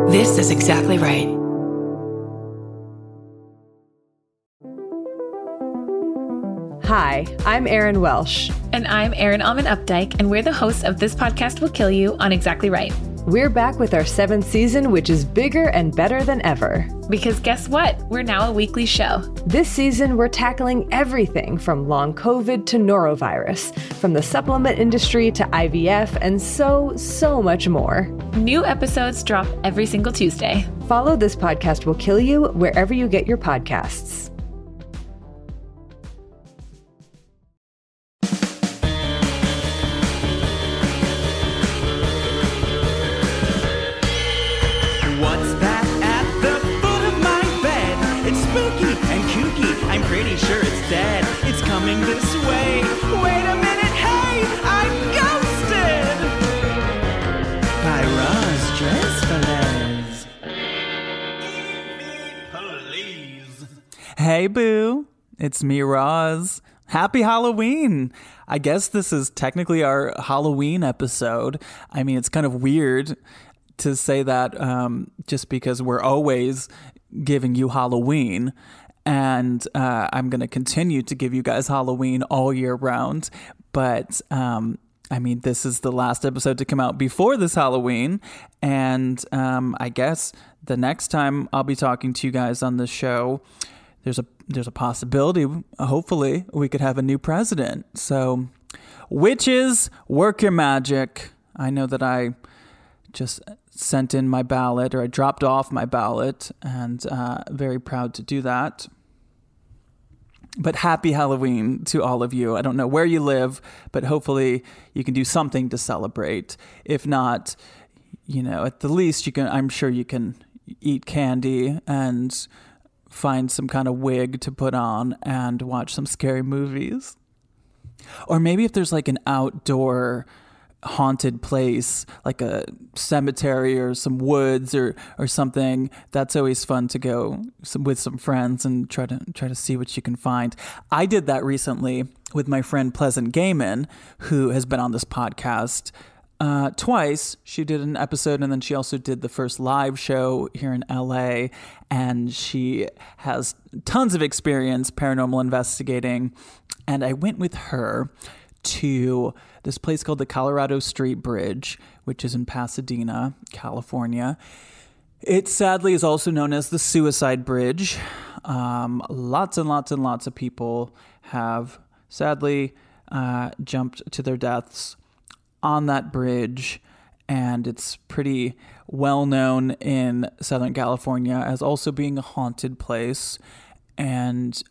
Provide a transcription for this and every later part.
This is exactly right. Hi, I'm Erin Welsh. And I'm Erin Alman Updike, and we're the hosts of This Podcast Will Kill You on Exactly Right. We're back with our 7th season, which is bigger and better than ever. Because guess what? We're now a weekly show. This season, we're tackling everything from long COVID to norovirus, from the supplement industry to IVF, and so much more. New episodes drop every single Tuesday. Follow This Podcast Will Kill You wherever you get your podcasts. I'm pretty sure it's dead. It's coming this way. Wait a minute, hey, I'm ghosted! By Roz Dressfalez. Please. Hey, boo. It's me, Roz. Happy Halloween. I guess this is technically our Halloween episode. I mean, it's kind of weird to say that just because we're always giving you Halloween. And I'm going to continue to give you guys Halloween all year round. But, I mean, this is the last episode to come out before this Halloween. And I guess the next time I'll be talking to you guys on the show, there's a possibility, hopefully, we could have a new president. So, witches, work your magic. I know that I just sent in my ballot, or I dropped off my ballot, and very proud to do that. But happy Halloween to all of you. I don't know where you live, but hopefully you can do something to celebrate. If not, you know, at the least I'm sure you can eat candy and find some kind of wig to put on and watch some scary movies. Or maybe if there's like an outdoor haunted place, like a cemetery or some woods or something, that's always fun to go with some friends and try to see what you can find. I did that recently with my friend Pleasant Gaiman, who has been on this podcast twice. She did an episode, and then she also did the first live show here in LA, and she has tons of experience paranormal investigating. And I went with her to this place called the Colorado Street Bridge, which is in Pasadena, California. It sadly is also known as the Suicide Bridge. Lots and lots of people have sadly jumped to their deaths on that bridge, and it's pretty well known in Southern California as also being a haunted place. And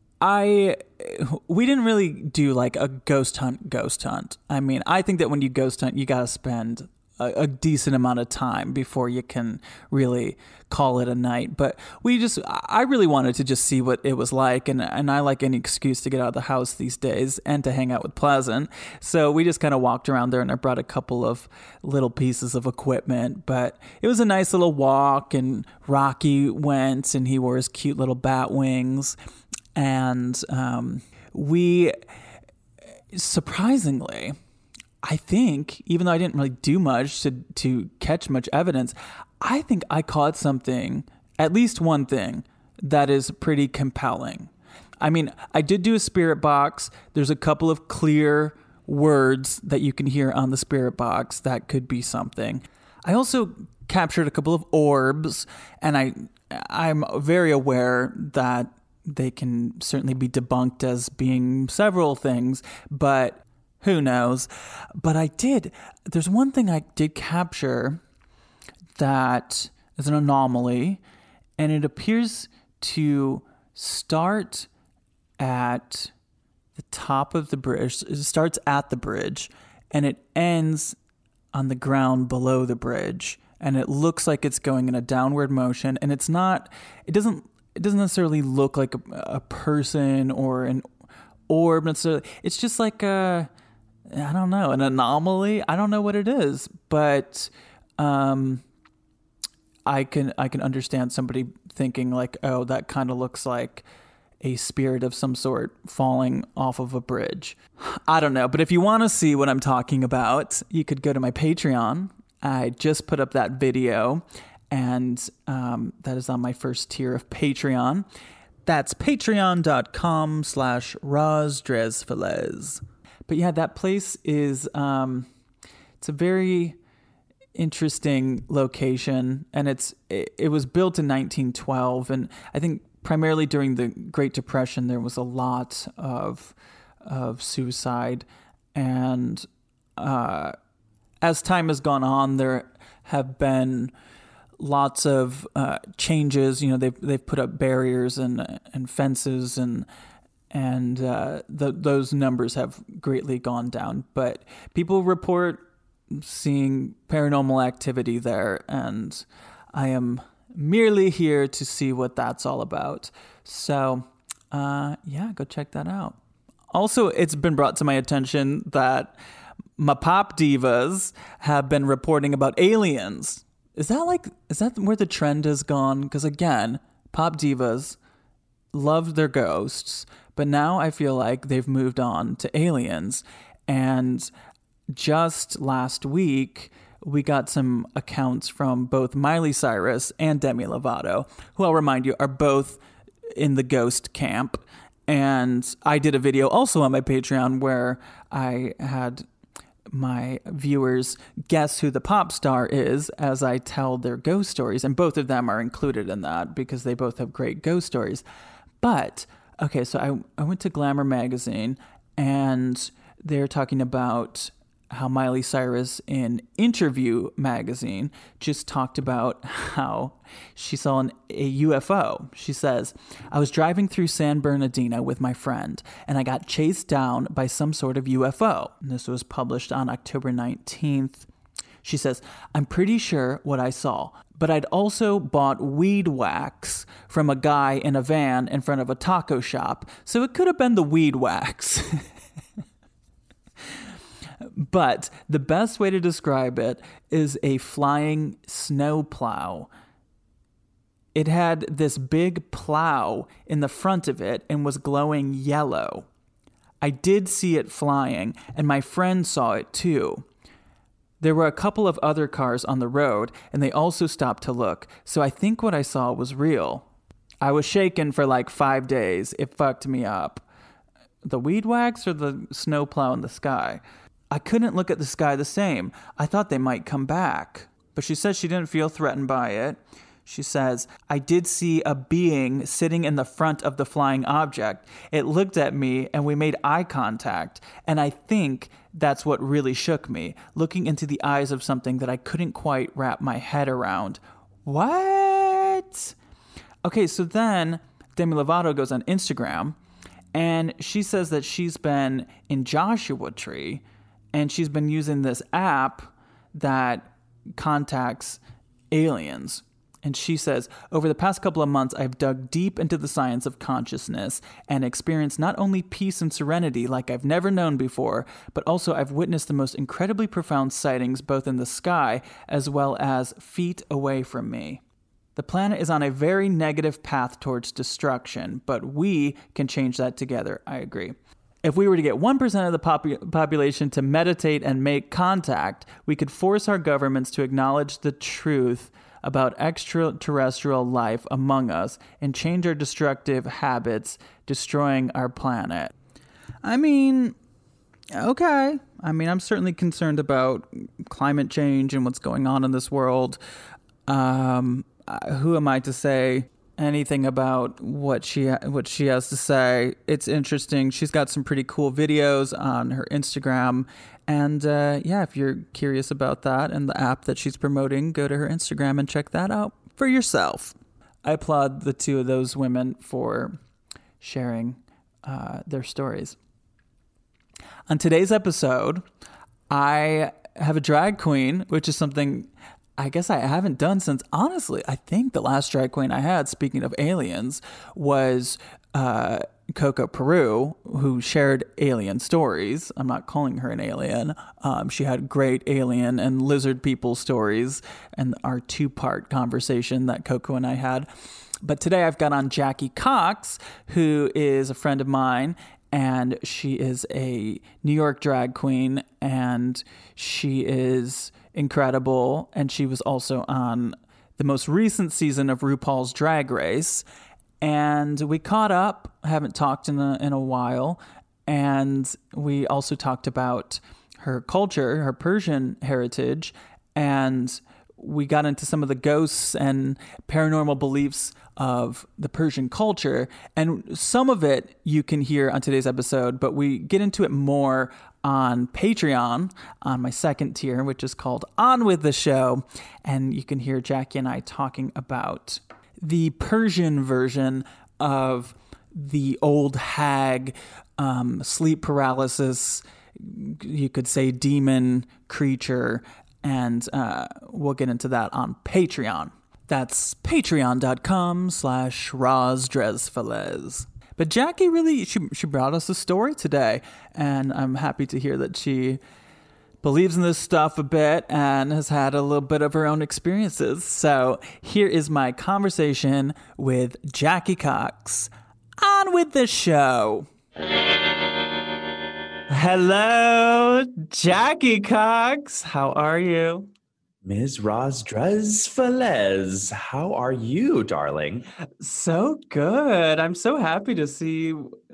we didn't really do like a ghost hunt. I mean, I think that when you ghost hunt, you got to spend a decent amount of time before you can really call it a night. But I really wanted to just see what it was like. And I like any excuse to get out of the house these days and to hang out with Pleasant. So we just kind of walked around there, and I brought a couple of little pieces of equipment. But it was a nice little walk, and Rocky went, and he wore his cute little bat wings. And we, surprisingly, I think, even though I didn't really do much to catch much evidence, I think I caught something, at least one thing, that is pretty compelling. I mean, I did do a spirit box. There's a couple of clear words that you can hear on the spirit box that could be something. I also captured a couple of orbs, and I'm very aware that they can certainly be debunked as being several things, but who knows? But there's one thing I did capture that is an anomaly, and it appears to start at the top of the bridge. It starts at the bridge, and it ends on the ground below the bridge, and it looks like it's going in a downward motion, and it doesn't necessarily look like a person or an orb necessarily. It's just like an anomaly. I don't know what it is, but I can understand somebody thinking like, oh, that kind of looks like a spirit of some sort falling off of a bridge. I don't know, but if you want to see what I'm talking about, you could go to my Patreon. I just put up that video, and that is on my first tier of Patreon. That's patreon.com/RozDresFilets. But yeah, that place is, it's a very interesting location, and it was built in 1912, and I think primarily during the Great Depression there was a lot of suicide, and as time has gone on, there have been lots of changes. You know, they've put up barriers and fences, and those numbers have greatly gone down. But people report seeing paranormal activity there, and I am merely here to see what that's all about. So, yeah, go check that out. Also, it's been brought to my attention that my pop divas have been reporting about aliens. Is that where the trend has gone? Because again, pop divas loved their ghosts, but now I feel like they've moved on to aliens. And just last week, we got some accounts from both Miley Cyrus and Demi Lovato, who I'll remind you are both in the ghost camp. And I did a video also on my Patreon where I had my viewers guess who the pop star is as I tell their ghost stories. And both of them are included in that because they both have great ghost stories. But, okay, so I went to Glamour magazine, and they're talking about how Miley Cyrus in Interview magazine just talked about how she saw a UFO. She says, "I was driving through San Bernardino with my friend, and I got chased down by some sort of UFO." And this was published on October 19th. She says, "I'm pretty sure what I saw, but I'd also bought weed wax from a guy in a van in front of a taco shop, so it could have been the weed wax." But the best way to describe it is a flying snowplow. It had this big plow in the front of it and was glowing yellow. I did see it flying, and my friend saw it too. There were a couple of other cars on the road, and they also stopped to look, so I think what I saw was real. I was shaken for like 5 days. It fucked me up. The weed wax or the snowplow in the sky? I couldn't look at the sky the same. I thought they might come back. But she says she didn't feel threatened by it. She says, "I did see a being sitting in the front of the flying object. It looked at me and we made eye contact. And I think that's what really shook me, looking into the eyes of something that I couldn't quite wrap my head around." What? Okay, so then Demi Lovato goes on Instagram, and she says that she's been in Joshua Tree, and she's been using this app that contacts aliens. And she says, "Over the past couple of months, I've dug deep into the science of consciousness and experienced not only peace and serenity like I've never known before, but also I've witnessed the most incredibly profound sightings both in the sky as well as feet away from me. The planet is on a very negative path towards destruction, but we can change that together." I agree. "If we were to get 1% of the population to meditate and make contact, we could force our governments to acknowledge the truth about extraterrestrial life among us and change our destructive habits, destroying our planet." I mean, okay. I mean, I'm certainly concerned about climate change and what's going on in this world. Who am I to say anything about what she has to say? It's interesting. She's got some pretty cool videos on her Instagram, and yeah, if you're curious about that and the app that she's promoting, go to her Instagram and check that out for yourself. I applaud the two of those women for sharing their stories. On today's episode, I have a drag queen, which is something I guess I haven't done since, honestly, I think the last drag queen I had, speaking of aliens, was Coco Peru, who shared alien stories. I'm not calling her an alien. She had great alien and lizard people stories, and our 2-part conversation that Coco and I had. But today I've got on Jackie Cox, who is a friend of mine, and she is a New York drag queen, and she is incredible. And she was also on the most recent season of RuPaul's Drag Race. And we caught up, haven't talked in a while. And we also talked about her culture, her Persian heritage. And we got into some of the ghosts and paranormal beliefs of the Persian culture. And some of it you can hear on today's episode, but we get into it more on Patreon, on my second tier, which is called On With The Show. And you can hear Jackie and I talking about the Persian version of the old hag, sleep paralysis, you could say demon creature. And we'll get into that on Patreon. That's patreon.com/RozDresFalez. But Jackie really, she brought us a story today. And I'm happy to hear that she believes in this stuff a bit and has had a little bit of her own experiences. So here is my conversation with Jackie Cox. On with the show. Hello, Jackie Cox. How are you? Ms. Roz Falez, how are you, darling? So good. I'm so happy to see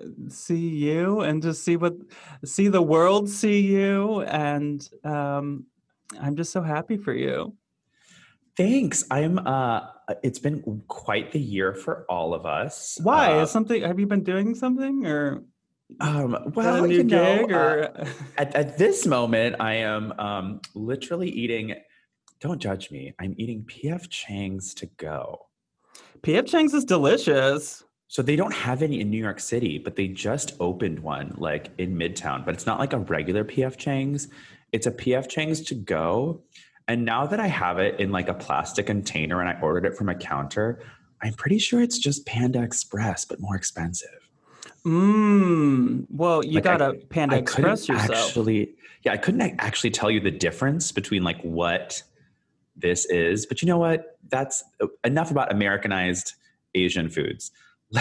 you and to see the world see you, and I'm just so happy for you. Thanks. It's been quite the year for all of us. Why? Have you been doing something or? Well, a new gig or at this moment, I am literally eating. Don't judge me. I'm eating P.F. Chang's to go. P.F. Chang's is delicious. So they don't have any in New York City, but they just opened one like in Midtown. But it's not like a regular P.F. Chang's. It's a P.F. Chang's to go. And now that I have it in like a plastic container and I ordered it from a counter, I'm pretty sure it's just Panda Express, but more expensive. Well, you got to Panda Express yourself. I couldn't actually tell you the difference between like what this is, but you know what? That's enough about Americanized Asian foods.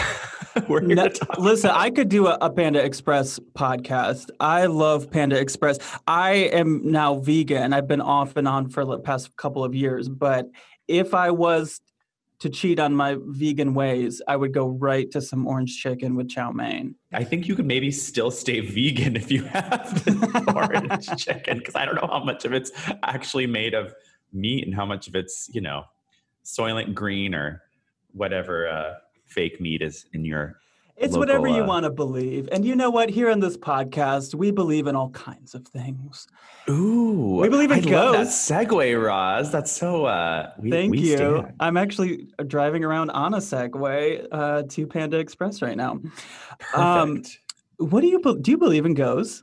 Listen, I could do a Panda Express podcast. I love Panda Express. I am now vegan. I've been off and on for the past couple of years, but if I was to cheat on my vegan ways, I would go right to some orange chicken with chow mein. I think you could maybe still stay vegan if you have the orange chicken, because I don't know how much of it's actually made of meat and how much of it's, Soylent Green or whatever fake meat is in your It's local, whatever you want to believe. And you know what? Here on this podcast, we believe in all kinds of things. Ooh. We believe in ghosts. Love that segue, Roz. That's so... Thank you. Stand. I'm actually driving around on a Segway to Panda Express right now. Perfect. What do you believe in ghosts?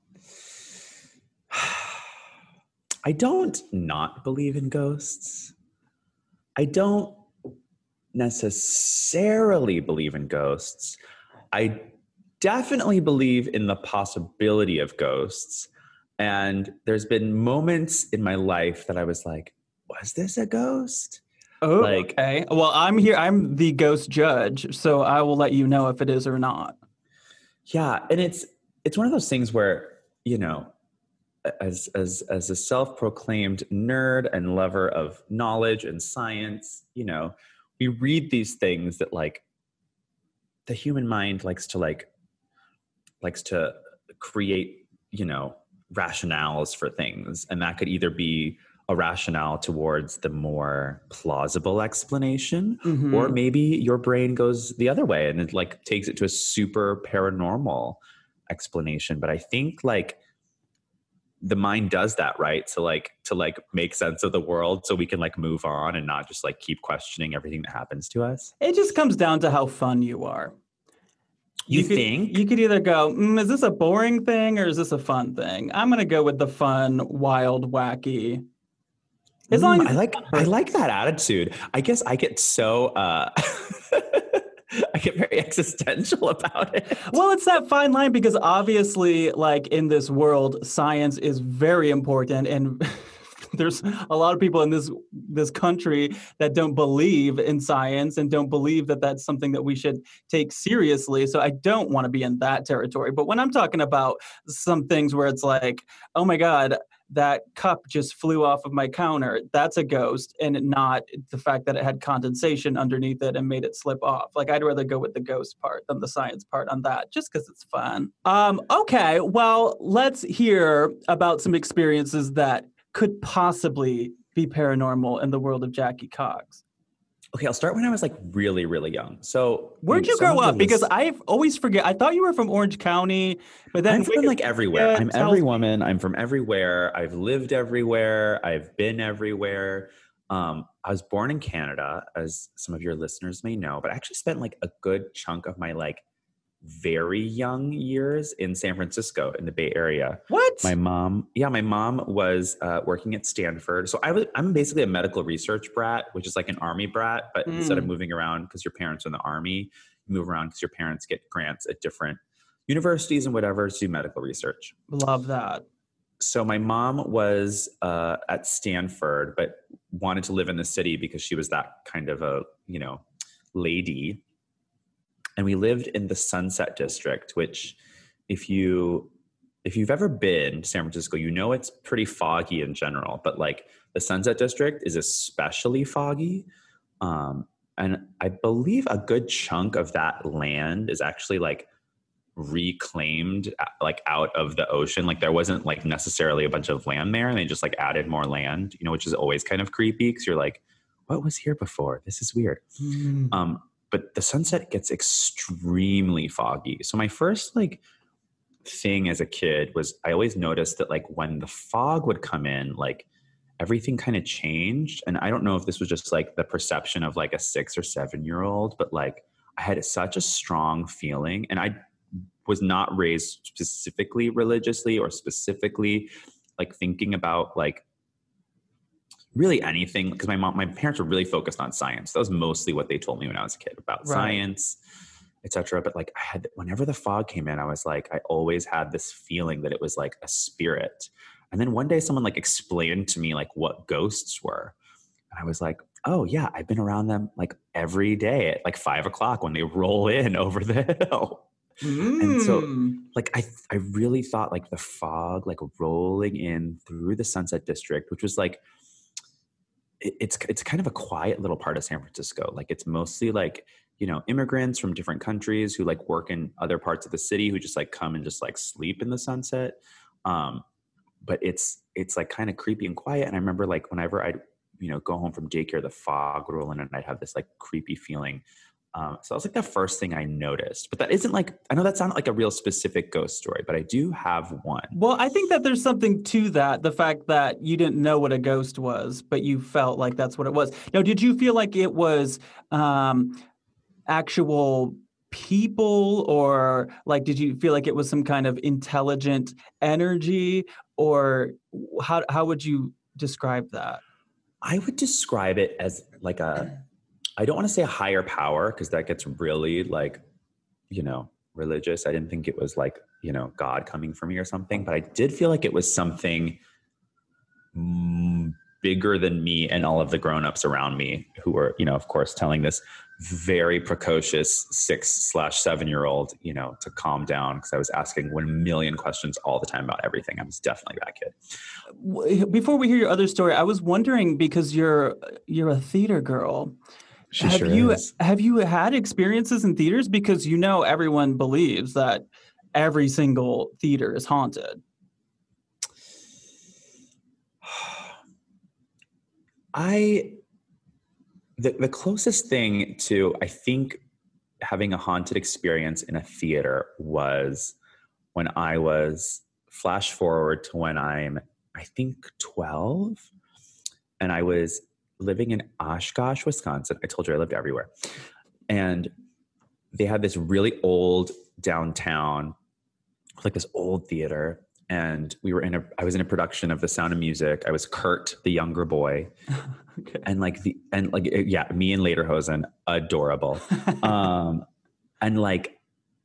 I don't not believe in ghosts. I don't necessarily believe in ghosts. I definitely believe in the possibility of ghosts. And there's been moments in my life that I was like, was this a ghost? Oh, okay. Well, I'm here. I'm the ghost judge, so I will let you know if it is or not. Yeah, and it's one of those things where, as a self-proclaimed nerd and lover of knowledge and science, we read these things that like the human mind likes to create, rationales for things. And that could either be a rationale towards the more plausible explanation, or maybe your brain goes the other way and it like takes it to a super paranormal explanation. But I think like the mind does that, right? So like to like make sense of the world so we can like move on and not just like keep questioning everything that happens to us. It just comes down to how fun you are. You think? You could either go, is this a boring thing or is this a fun thing? I'm going to go with the fun, wild, wacky. As long as I like that attitude. I guess I get so I get very existential about it. Well, it's that fine line because obviously, like in this world, science is very important, and there's a lot of people in this country that don't believe in science and don't believe that that's something that we should take seriously. So I don't want to be in that territory. But when I'm talking about some things where it's like, oh my God, that cup just flew off of my counter. That's a ghost, and not the fact that it had condensation underneath it and made it slip off. Like, I'd rather go with the ghost part than the science part on that, just because it's fun. Okay, well, let's hear about some experiences that could possibly be paranormal in the world of Jackie Cox. Okay, I'll start when I was like really, really young. So where'd you grow up? Because I always forget. I thought you were from Orange County, but then I'm from like everywhere. I'm every woman. I'm from everywhere. I've lived everywhere. I've been everywhere. I was born in Canada, as some of your listeners may know, but I actually spent like a good chunk of my like very young years in San Francisco in the Bay Area. What? My mom was working at Stanford. So I'm basically a medical research brat, which is like an army brat, but instead of moving around because your parents are in the army, you move around because your parents get grants at different universities and whatever to do medical research. Love that. So my mom was at Stanford, but wanted to live in the city because she was that kind of a, lady. And we lived in the Sunset District, which if you've ever been to San Francisco, it's pretty foggy in general, but like the Sunset District is especially foggy. And I believe a good chunk of that land is actually like reclaimed like out of the ocean. Like there wasn't like necessarily a bunch of land there, and they just like added more land, which is always kind of creepy because you're like, what was here before? This is weird. But the Sunset gets extremely foggy. So my first like thing as a kid was I always noticed that like when the fog would come in, like everything kind of changed. And I don't know if this was just like the perception of like a 6 or 7 year old, but like I had such a strong feeling, and I was not raised specifically religiously or specifically like thinking about like really anything, because my parents were really focused on science. That was mostly what they told me when I was a kid about science, etc. But like whenever the fog came in, I was like, I always had this feeling that it was like a spirit. And then one day someone like explained to me like what ghosts were. And I was like, oh yeah, I've been around them like every day at like 5 o'clock when they roll in over the hill. And so like I really thought like the fog like rolling in through the Sunset District, which was like, it's kind of a quiet little part of San Francisco. Like it's mostly like, immigrants from different countries who like work in other parts of the city who just like come and just like sleep in the Sunset. But it's like kind of creepy and quiet. And I remember like whenever I'd, go home from daycare, the fog would roll in and I'd have this like creepy feeling. So that was like the first thing I noticed, but that isn't like, I know that sounded like a real specific ghost story, but I do have one. Well, I think that there's something to that. The fact that you didn't know what a ghost was, but you felt like that's what it was. Now, did you feel like it was actual people, or like, did you feel like it was some kind of intelligent energy, or how would you describe that? I would describe it as like I don't want to say a higher power because that gets really like, religious. I didn't think it was like, God coming for me or something, but I did feel like it was something bigger than me and all of the grownups around me who were, of course, telling this very precocious 6/7 year old, to calm down because I was asking 1 million questions all the time about everything. I was definitely that kid. Before we hear your other story, I was wondering, because you're a theater girl. Have you had experiences in theaters? Because everyone believes that every single theater is haunted. The closest thing to, I think, having a haunted experience in a theater was when I was, flash forward to when I'm, I think, 12, and I was living in Oshkosh, Wisconsin. I told you I lived everywhere. And they had this really old downtown, like this old theater. And I was in a production of The Sound of Music. I was Kurt, the younger boy. Okay. And me and Lederhosen, adorable. And like,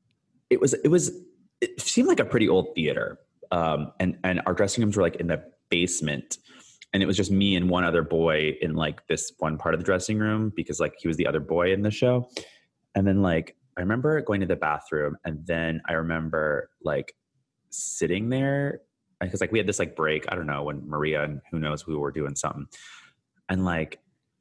it seemed like a pretty old theater. And our dressing rooms were like in the basement. And it was just me and one other boy in like this one part of the dressing room because like he was the other boy in the show. And then like, I remember going to the bathroom, and then I remember like sitting there because like we had this like break, I don't know, when Maria and who knows who were doing something. And like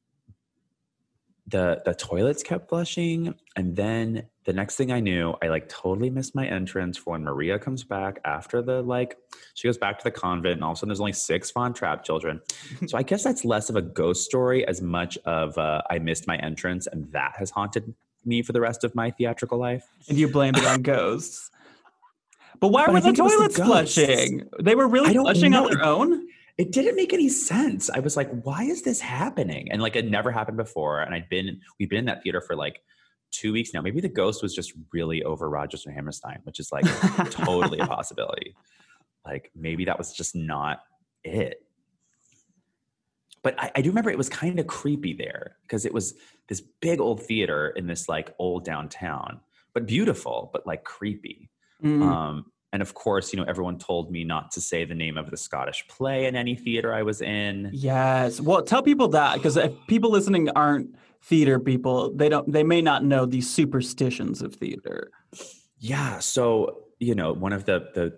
the toilets kept flushing. And then the next thing I knew, I like totally missed my entrance for when Maria comes back after she goes back to the convent, and all of a sudden there's only 6 Von Trapp children. So I guess that's less of a ghost story as much of I missed my entrance, and that has haunted me for the rest of my theatrical life. And you blamed it on ghosts. But why were the toilets flushing? They were really flushing on their own? It didn't make any sense. I was like, why is this happening? And like, it never happened before. And we've been in that theater for like 2 weeks now. Maybe the ghost was just really over Rodgers and Hammerstein, which is like totally a possibility. Like maybe that was just not it. But I do remember it was kind of creepy there because it was this big old theater in this like old downtown, but beautiful, but like creepy. And of course, everyone told me not to say the name of the Scottish play in any theater I was in. Yes. Well, tell people that, because if people listening aren't theater people, they may not know the superstitions of theater. Yeah. So, one of the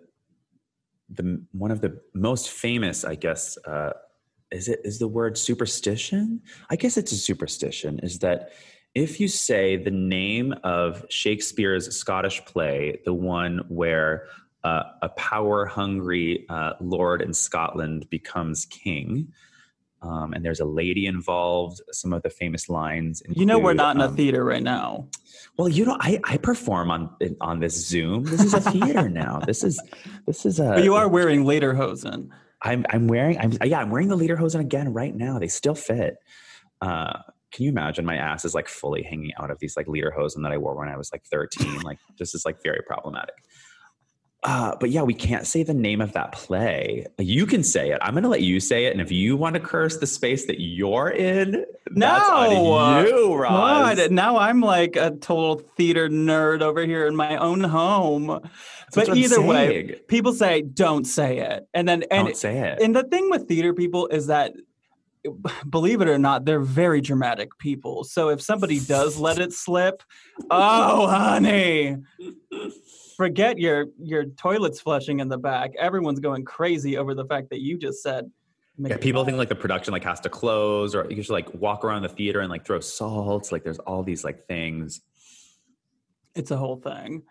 most famous, I guess, is the word superstition? I guess it's a superstition, is that if you say the name of Shakespeare's Scottish play, the one where a power-hungry lord in Scotland becomes king, and there's a lady involved, some of the famous lines include, we're not in a theater right now. Well, I perform on this Zoom. This is a theater now. This is a. But you are wearing lederhosen. I'm wearing the lederhosen again right now. They still fit. Can you imagine my ass is like fully hanging out of these like lederhosen that I wore when I was like 13? Like this is like very problematic. But yeah, we can't say the name of that play. You can say it. I'm going to let you say it. And if you want to curse the space that you're in, that's on you, Roz. God, now I'm like a total theater nerd over here in my own home. But either way, people say, don't say it. Don't say it. And the thing with theater people is that, believe it or not, they're very dramatic people. So if somebody does let it slip, oh, honey, forget your toilets flushing in the back. Everyone's going crazy over the fact that you just said. Yeah, people think like the production like has to close, or you should like walk around the theater and like throw salt. Like there's all these like things. It's a whole thing.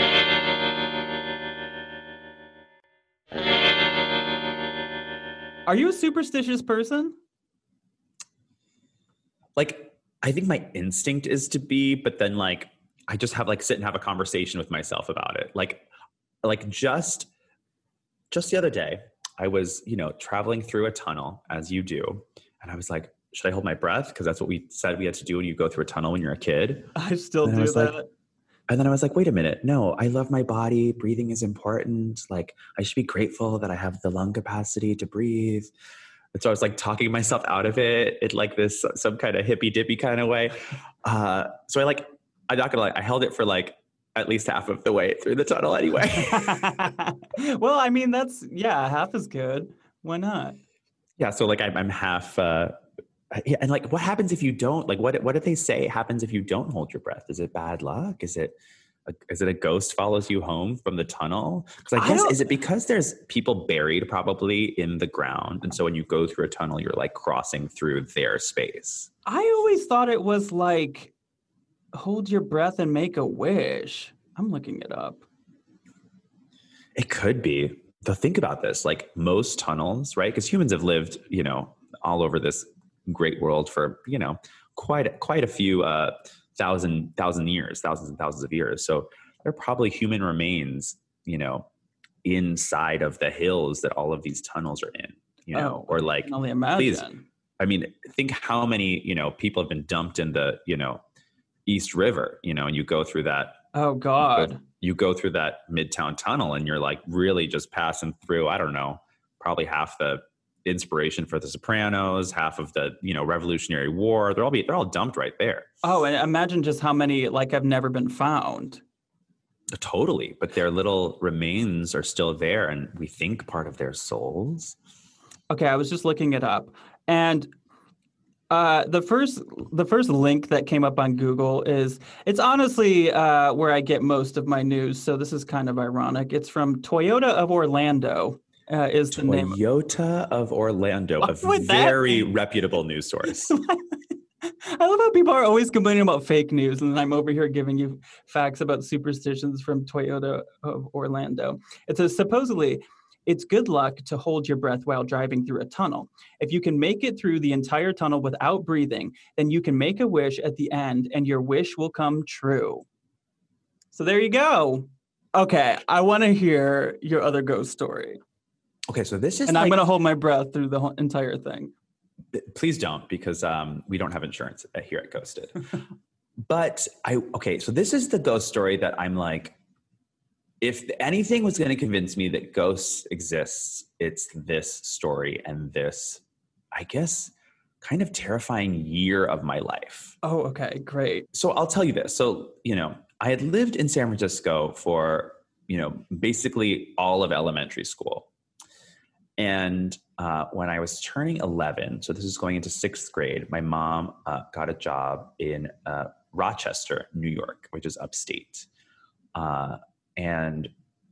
Are you a superstitious person? Like, I think my instinct is to be, but then like, I just have like sit and have a conversation with myself about it. Like just the other day, I was, traveling through a tunnel as you do. And I was like, should I hold my breath? Because that's what we said we had to do when you go through a tunnel when you're a kid. I still do that. And then I was like, wait a minute. No, I love my body. Breathing is important. Like I should be grateful that I have the lung capacity to breathe. And so I was like talking myself out of it in like this, some kind of hippy dippy kind of way. So I'm not gonna lie, I held it for like at least half of the way through the tunnel anyway. Well, I mean, half is good. Why not? Yeah. So like I'm half, and like, what happens if you don't, like, what did they say happens if you don't hold your breath? Is it bad luck? Is it a ghost follows you home from the tunnel? Because I guess, is it because there's people buried probably in the ground? And so when you go through a tunnel, you're like crossing through their space. I always thought it was like, hold your breath and make a wish. I'm looking it up. It could be. Though think about this, like most tunnels, right? Because humans have lived, all over this great world for, quite a few thousands and thousands of years. So there are probably human remains, inside of the hills that all of these tunnels are in, or like, I can only imagine. Please, I mean, think how many, people have been dumped in the, East River, and you go through that. Oh God. You go through that Midtown tunnel and you're like really just passing through, I don't know, probably half the inspiration for The Sopranos, half of the, Revolutionary War. They're all dumped right there. Oh, and imagine just how many have never been found. Totally. But their little remains are still there, and we think part of their souls. Okay, I was just looking it up. And the first link that came up on Google it's honestly where I get most of my news. So this is kind of ironic. It's from Toyota of Orlando. is the name. Toyota of Orlando, a would that very be? reputable news source. I love how people are always complaining about fake news, and then I'm over here giving you facts about superstitions from Toyota of Orlando. It says, supposedly, it's good luck to hold your breath while driving through a tunnel. If you can make it through the entire tunnel without breathing, then you can make a wish at the end, and your wish will come true. So there you go. Okay, I want to hear your other ghost story. Okay, so this is And I'm going to hold my breath through the whole entire thing. Please don't, because we don't have insurance here at Ghosted. But so this is the ghost story that I'm like, if anything was going to convince me that ghosts exists, it's this story and this, I guess, kind of terrifying year of my life. Oh, okay, great. So I'll tell you this. So, I had lived in San Francisco for, basically all of elementary school. And when I was turning 11, so this is going into 6th grade, my mom got a job in Rochester, New York, which is upstate. And,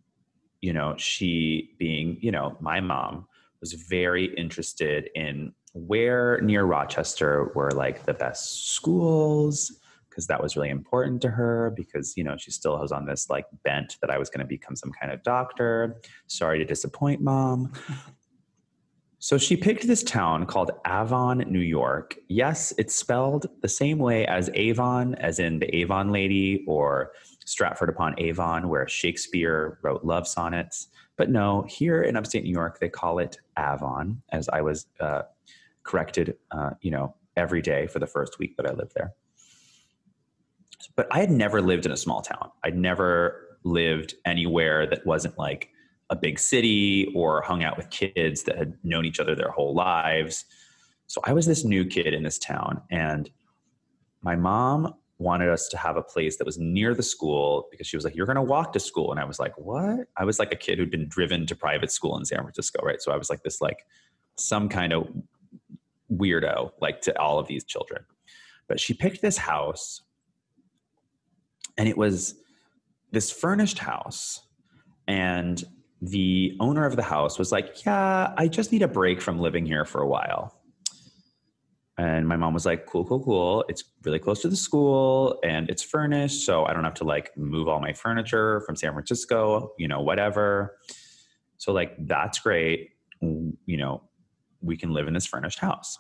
she being, my mom was very interested in where near Rochester were like the best schools, because that was really important to her because, she still was on this like bent that I was going to become some kind of doctor. Sorry to disappoint, Mom. So she picked this town called Avon, New York. Yes, it's spelled the same way as Avon, as in the Avon Lady, or Stratford-upon-Avon, where Shakespeare wrote love sonnets. But no, here in upstate New York, they call it Avon, as I was corrected, every day for the first week that I lived there. But I had never lived in a small town. I'd never lived anywhere that wasn't like a big city or hung out with kids that had known each other their whole lives. So I was this new kid in this town, and my mom wanted us to have a place that was near the school because she was like, you're going to walk to school. And I was like, what? I was like a kid who'd been driven to private school in San Francisco, right? So I was like this, like some kind of weirdo, like to all of these children. But she picked this house, and it was this furnished house, and the owner of the house was like, yeah, I just need a break from living here for a while. And my mom was like, cool. It's really close to the school and it's furnished, so I don't have to like move all my furniture from San Francisco, whatever. So like, that's great. We can live in this furnished house.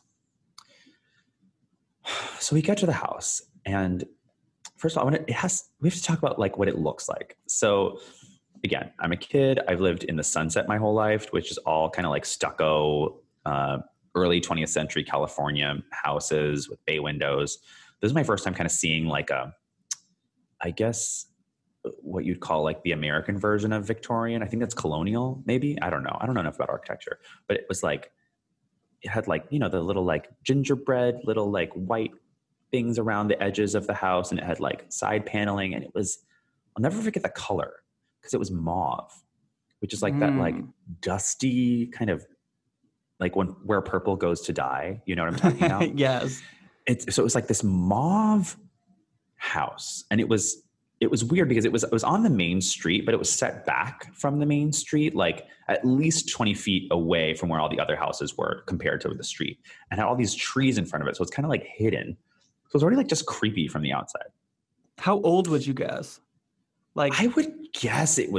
So we get to the house, and first of all, we have to talk about like what it looks like. So again, I'm a kid. I've lived in the Sunset my whole life, which is all kind of like stucco, early 20th century California houses with bay windows. This is my first time kind of seeing like I guess what you'd call like the American version of Victorian. I think that's colonial, maybe. I don't know. I don't know enough about architecture, but it was like, it had like, the little like gingerbread, little like white things around the edges of the house. And it had like side paneling, and it was, I'll never forget the color, because it was mauve, which is like that like dusty kind of like where purple goes to die. You know what I'm talking about? Yes. So it was like this mauve house, and it was weird because it was on the main street, but it was set back from the main street, like at least 20 feet away from where all the other houses were compared to the street, and had all these trees in front of it. So it's kind of like hidden. So it was already like just creepy from the outside. How old would you guess? Like, I would guess it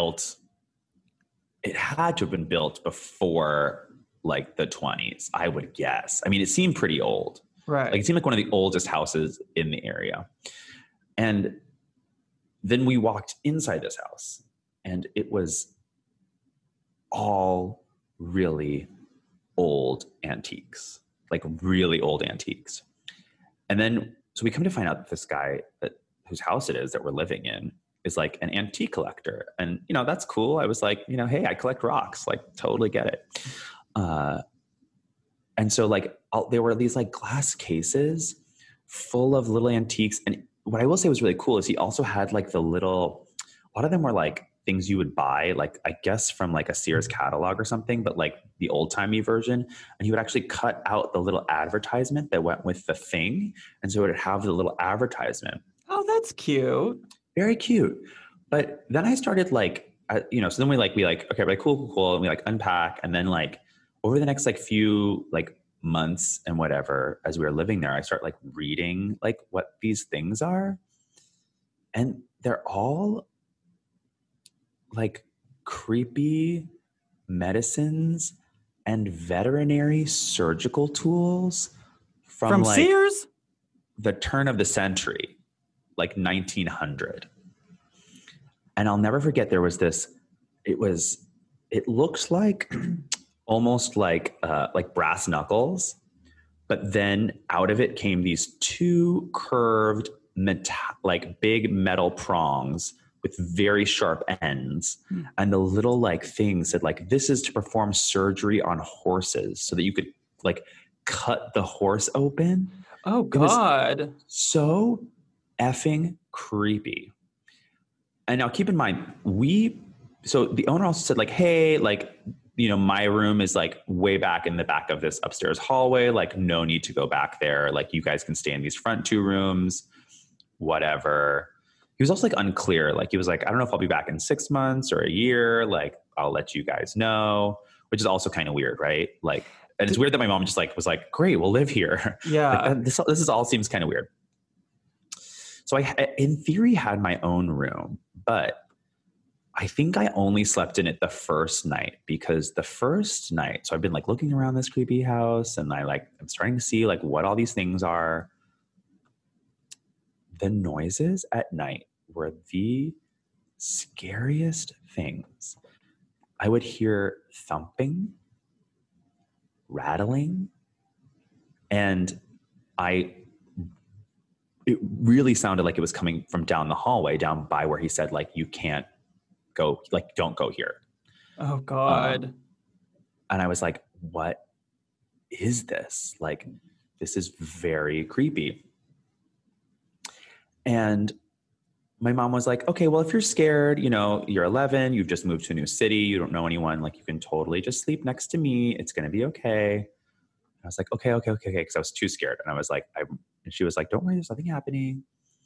had to have been built before like the 20s, I would guess. I mean, it seemed pretty old. Right. Like it seemed like one of the oldest houses in the area. And then we walked inside this house, and it was all really old antiques, like really old antiques. And then, so we come to find out that this guy whose house it is that we're living in is like an antique collector. And, that's cool. I was like, hey, I collect rocks, like totally get it. And so like there were these like glass cases full of little antiques. And what I will say was really cool is he also had like a lot of them were like things you would buy, like I guess from like a Sears catalog or something, but like the old timey version. And he would actually cut out the little advertisement that went with the thing. And so it would have the little advertisement. Oh, that's cute. Very cute. But then I started like so then we okay, like cool. And we like unpack. And then like over the next like few like months and whatever, as we were living there, I start like reading like what these things are. And they're all like creepy medicines and veterinary surgical tools from like Sears? The turn of the century, like 1900. And I'll never forget, there was this, it looked like almost like brass knuckles, but then out of it came these two curved like big metal prongs with very sharp ends. And the little like thing said like, this is to perform surgery on horses, so that you could like cut the horse open. Oh God. So effing creepy. And now keep in mind, so the owner also said like, hey, like, my room is like way back in the back of this upstairs hallway. Like no need to go back there. Like you guys can stay in these front two rooms, whatever. He was also like unclear. Like he was like, I don't know if I'll be back in 6 months or a year. Like I'll let you guys know, which is also kind of weird. Right. Like, and it's weird that my mom just like was like, great, we'll live here. Yeah. Like, this is all seems kind of weird. So I, in theory, had my own room, but I think I only slept in it the first night, because the first night, so I've been like looking around this creepy house and I'm starting to see like what all these things are. The noises at night were the scariest things. I would hear thumping, rattling, and it really sounded like it was coming from down the hallway, down by where he said like, you can't go, like, don't go here. Oh God. And I was like, what is this? Like, this is very creepy. And my mom was like, okay, well, if you're scared, you're 11, you've just moved to a new city, you don't know anyone, like you can totally just sleep next to me. It's going to be okay. And I was like, okay. Cause I was too scared. And I was like, and she was like, don't worry, there's nothing happening.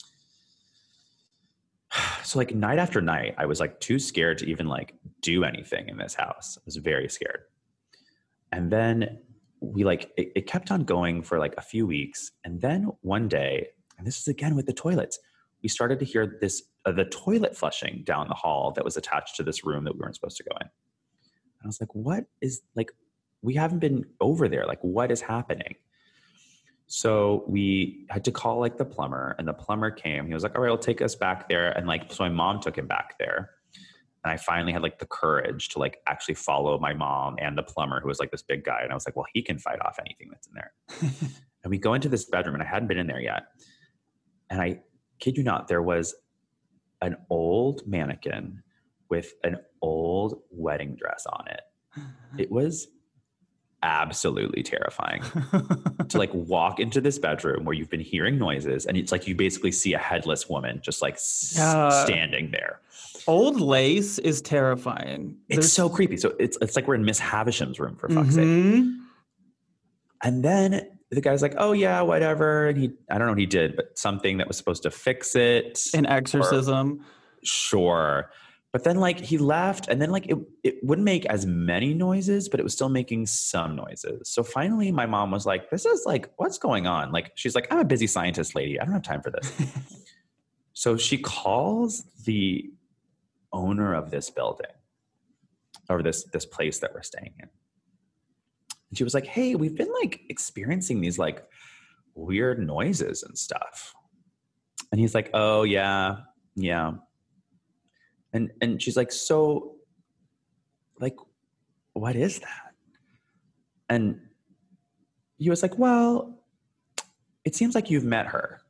So like night after night, I was like too scared to even like do anything in this house. I was very scared. And then it kept on going for like a few weeks. And then one day, and this is again with the toilets, we started to hear the toilet flushing down the hall that was attached to this room that we weren't supposed to go in. And I was like, what is, like, we haven't been over there. Like, what is happening? So we had to call like the plumber, and the plumber came. He was like, all right, I'll take us back there. And like, so my mom took him back there. And I finally had like the courage to like actually follow my mom and the plumber, who was like this big guy. And I was like, well, he can fight off anything that's in there. And we go into this bedroom, and I hadn't been in there yet. And I kid you not, there was an old mannequin with an old wedding dress on it. It was absolutely terrifying to like walk into this bedroom where you've been hearing noises, and it's like you basically see a headless woman just like standing there. Old lace is terrifying. It's so creepy. So it's like we're in Miss Havisham's room, for fuck's sake. And then the guy's like, oh yeah, whatever. And I don't know what he did, but something that was supposed to fix it. An exorcism. Sure. But then like he left, and then like it wouldn't make as many noises, but it was still making some noises. So finally my mom was like, this is like, what's going on? Like, she's like, I'm a busy scientist lady. I don't have time for this. So she calls the owner of this building, or this place that we're staying in. And she was like, hey, we've been like experiencing these like weird noises and stuff. And he's like, oh yeah. And she's like, so like, what is that? And he was like, well, it seems like you've met her.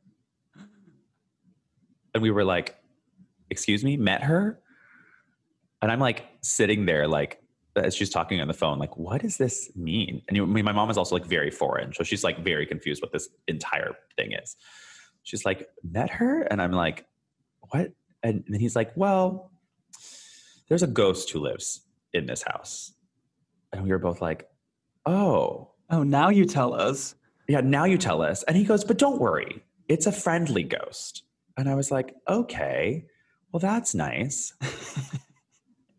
And we were like, excuse me, met her? And I'm like sitting there like, as she's talking on the phone, like, what does this mean? And my mom is also like very foreign. So she's like very confused what this entire thing is. She's like, met her? And I'm like, what? And then he's like, well, there's a ghost who lives in this house. And we were both like, oh, now you tell us. Yeah, now you tell us. And he goes, but don't worry, it's a friendly ghost. And I was like, okay, well, that's nice.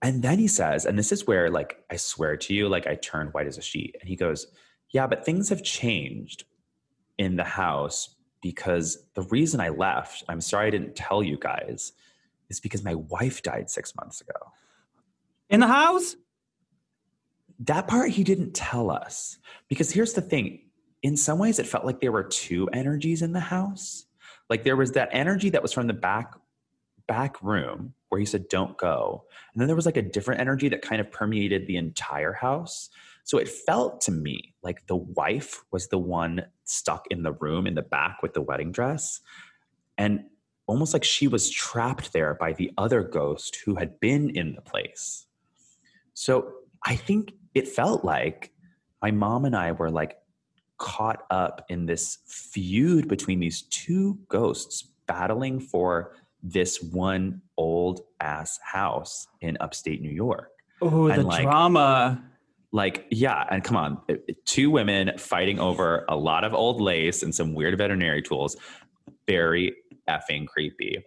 And then he says, and this is where, like, I swear to you, like, I turned white as a sheet. And he goes, yeah, but things have changed in the house because the reason I left, I'm sorry I didn't tell you guys, is because my wife died 6 months ago. In the house? That part he didn't tell us. Because here's the thing. In some ways, it felt like there were two energies in the house. Like there was that energy that was from the back room where he said, don't go. And then there was like a different energy that kind of permeated the entire house. So it felt to me like the wife was the one stuck in the room in the back with the wedding dress. And almost like she was trapped there by the other ghost who had been in the place. So I think it felt like my mom and I were like caught up in this feud between these two ghosts battling for this one old ass house in upstate New York. Oh, the drama. Like, yeah. And come on, two women fighting over a lot of old lace and some weird veterinary tools. Very effing creepy.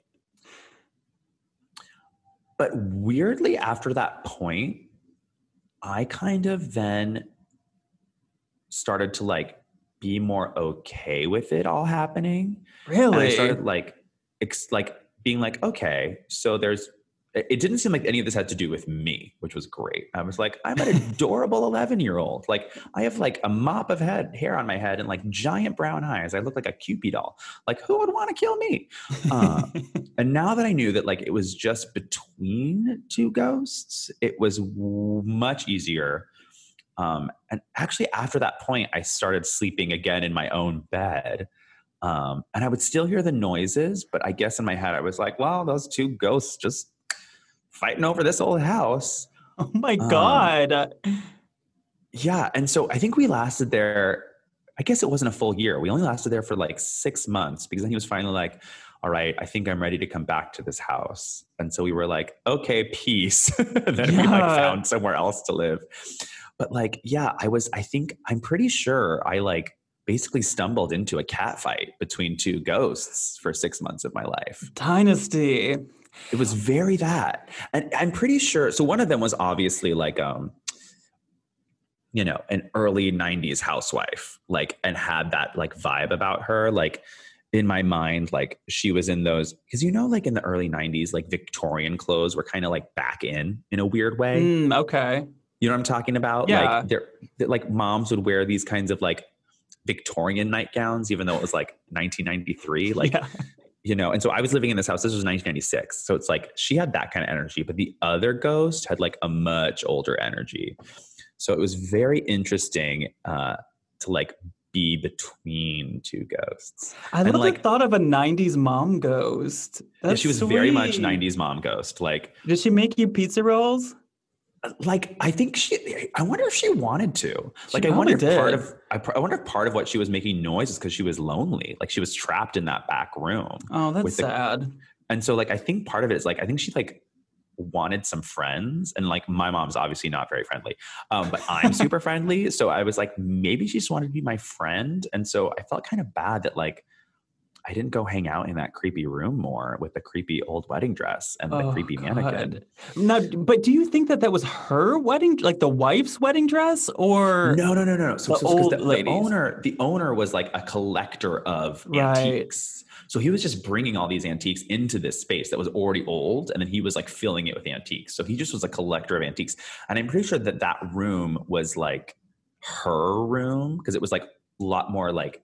But weirdly, after that point, I kind of then started to like be more okay with it all happening. Really? And I started like being like, okay, so it didn't seem like any of this had to do with me, which was great. I was like, I'm an adorable 11-year-old. Like I have like a mop of hair on my head and like giant brown eyes. I look like a Cupid doll. Like who would want to kill me? And now that I knew that like it was just between two ghosts, it was much easier. And actually after that point, I started sleeping again in my own bed. And I would still hear the noises, but I guess in my head I was like, well, those two ghosts just fighting over this old house. Oh my God. Yeah. And so I think we lasted there. I guess it wasn't a full year. We only lasted there for like 6 months because then he was finally like, all right, I think I'm ready to come back to this house. And so we were like, okay, peace. And then we like found somewhere else to live. But like, yeah, I'm pretty sure I like basically stumbled into a cat fight between two ghosts for 6 months of my life. Dynasty. It was very that. And I'm pretty sure. So one of them was obviously like, an early 90s housewife, like, and had that like vibe about her. Like in my mind, like she was in those, because like in the early 90s, like Victorian clothes were kind of like back in a weird way. Okay. You know what I'm talking about? Yeah. Like like moms would wear these kinds of like Victorian nightgowns, even though it was like 1993. Like, and so I was living in this house. This was 1996. So it's like she had that kind of energy, but the other ghost had like a much older energy. So it was very interesting to like be between two ghosts. I love the thought of a 90s mom ghost. That's she was sweet. very much 90s mom ghost. Like, did she make you pizza rolls? Like, I think I wonder if she wanted to. Like, I wonder if part of what she was making noise is because she was lonely. Like, she was trapped in that back room. Oh, that's sad. And so, like, I think part of it is, like, I think she, like, wanted some friends. And, like, my mom's obviously not very friendly. But I'm super friendly. So I was like, maybe she just wanted to be my friend. And so I felt kind of bad that, like, I didn't go hang out in that creepy room more with the creepy old wedding dress and the creepy mannequin. No, but do you think that was her wedding, like the wife's wedding dress, or no? So the owner was like a collector of antiques. So he was just bringing all these antiques into this space that was already old, and then he was like filling it with antiques. So he just was a collector of antiques, and I'm pretty sure that room was like her room because it was like a lot more like